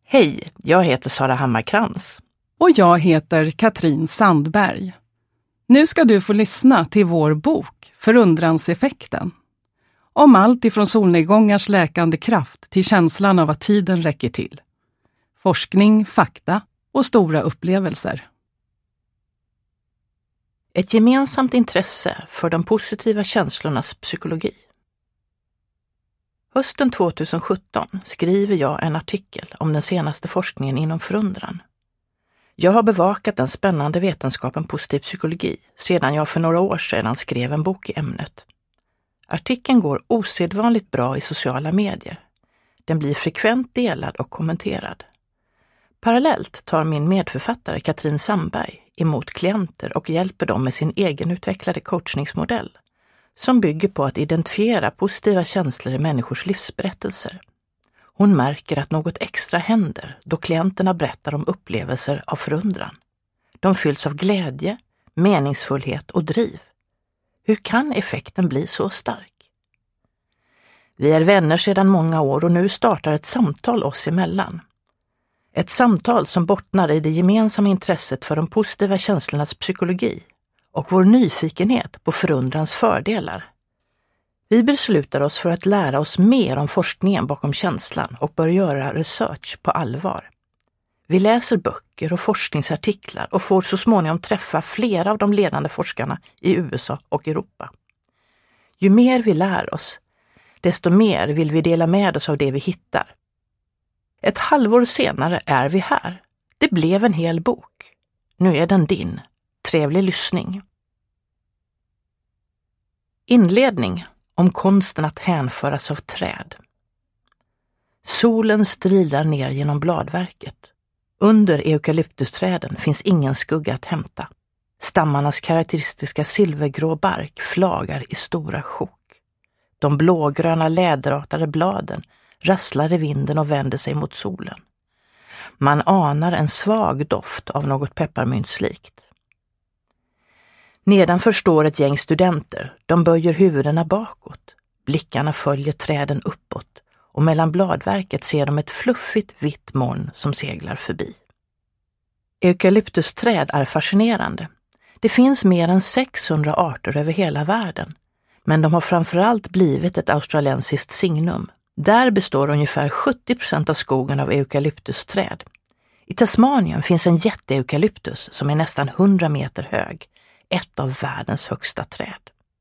Hej, jag heter Sara Hammarkrans. Och jag heter Katrin Sandberg. Nu ska du få lyssna till vår bok Förundranseffekten. Om allt ifrån solnedgångars läkande kraft till känslan av att tiden räcker till. Forskning, fakta och stora upplevelser. Ett gemensamt intresse för de positiva känslornas psykologi. Hösten 2017 skriver jag en artikel om den senaste forskningen inom förundran. Jag har bevakat den spännande vetenskapen positiv psykologi sedan jag för några år sedan skrev en bok i ämnet. Artikeln går osedvanligt bra i sociala medier. Den blir frekvent delad och kommenterad. Parallellt tar min medförfattare Katrin Sandberg emot klienter och hjälper dem med sin egenutvecklade coachningsmodell som bygger på att identifiera positiva känslor i människors livsberättelser. Hon märker att något extra händer då klienterna berättar om upplevelser av förundran. De fylls av glädje, meningsfullhet och driv. Hur kan effekten bli så stark? Vi är vänner sedan många år och nu startar ett samtal oss emellan. Ett samtal som bottnar i det gemensamma intresset för de positiva känslornas psykologi och vår nyfikenhet på förundrans fördelar. Vi beslutar oss för att lära oss mer om forskningen bakom känslan och börjar göra research på allvar. Vi läser böcker och forskningsartiklar och får så småningom träffa flera av de ledande forskarna i USA och Europa. Ju mer vi lär oss, desto mer vill vi dela med oss av det vi hittar. Ett halvår senare är vi här. Det blev en hel bok. Nu är den din. Trevlig lyssning. Inledning om konsten att hänföras av träd. Solen strilar ner genom bladverket. Under eukalyptusträden finns ingen skugga att hämta. Stammarnas karaktäristiska silvergrå bark flagar i stora sjok. De blågröna läderartade bladen rasslar i vinden och vänder sig mot solen. Man anar en svag doft av något pepparmyntslikt. Nedanför står ett gäng studenter. De böjer huvudena bakåt. Blickarna följer träden uppåt och mellan bladverket ser de ett fluffigt vitt moln som seglar förbi. Eukalyptusträd är fascinerande. Det finns mer än 600 arter över hela världen, men de har framförallt blivit ett australiensiskt signum. Där består ungefär 70% av skogen av eukalyptusträd. I Tasmanien finns en jätteeukalyptus som är nästan 100 meter hög, ett av världens högsta träd.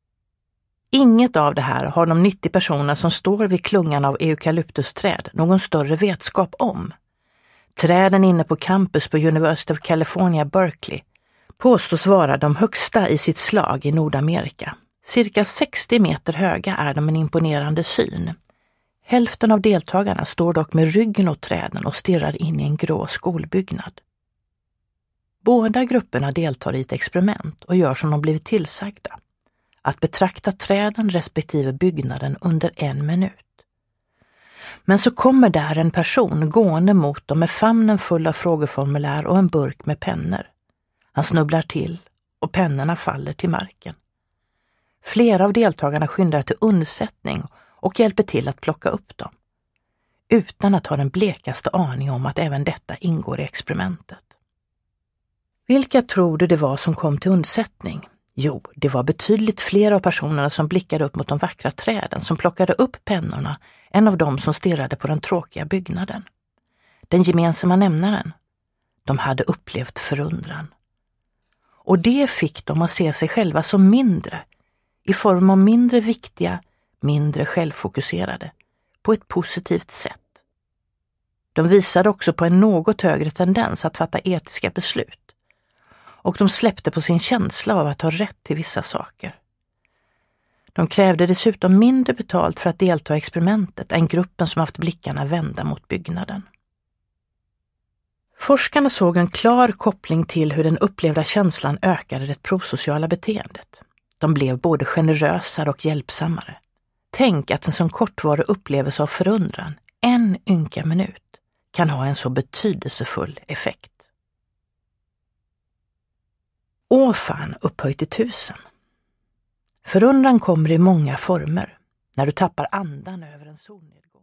Inget av det här har de 90 personer som står vid klungan av eukalyptusträd någon större vetskap om. Träden inne på campus på University of California, Berkeley påstås vara de högsta i sitt slag i Nordamerika. Cirka 60 meter höga är de en imponerande syn. Hälften av deltagarna står dock med ryggen åt träden och stirrar in i en grå skolbyggnad. Båda grupperna deltar i ett experiment och gör som de blivit tillsagda. Att betrakta träden respektive byggnaden under 1 minut. Men så kommer där en person gående mot dem med famnen full av frågeformulär och en burk med pennor. Han snubblar till och pennorna faller till marken. Flera av deltagarna skyndar till undsättning och hjälper till att plocka upp dem. Utan att ha den blekaste aning om att även detta ingår i experimentet. Vilka tror du det var som kom till undsättning? Jo, det var betydligt fler av personerna som blickade upp mot de vackra träden som plockade upp pennorna än av dem som stirrade på den tråkiga byggnaden. Den gemensamma nämnaren. De hade upplevt förundran. Och det fick dem att se sig själva som mindre, i form av mindre viktiga, mindre självfokuserade, på ett positivt sätt. De visade också på en något högre tendens att fatta etiska beslut. Och de släppte på sin känsla av att ha rätt till vissa saker. De krävde dessutom mindre betalt för att delta i experimentet än gruppen som haft blickarna vända mot byggnaden. Forskarna såg en klar koppling till hur den upplevda känslan ökade det prosociala beteendet. De blev både generösare och hjälpsammare. Tänk att en sån kortvarig upplevelse av förundran, 1 ynka minut, kan ha en så betydelsefull effekt. Åh fan, upphöjt till 1000. Förundran kommer i många former. När du tappar andan över en solnedgång.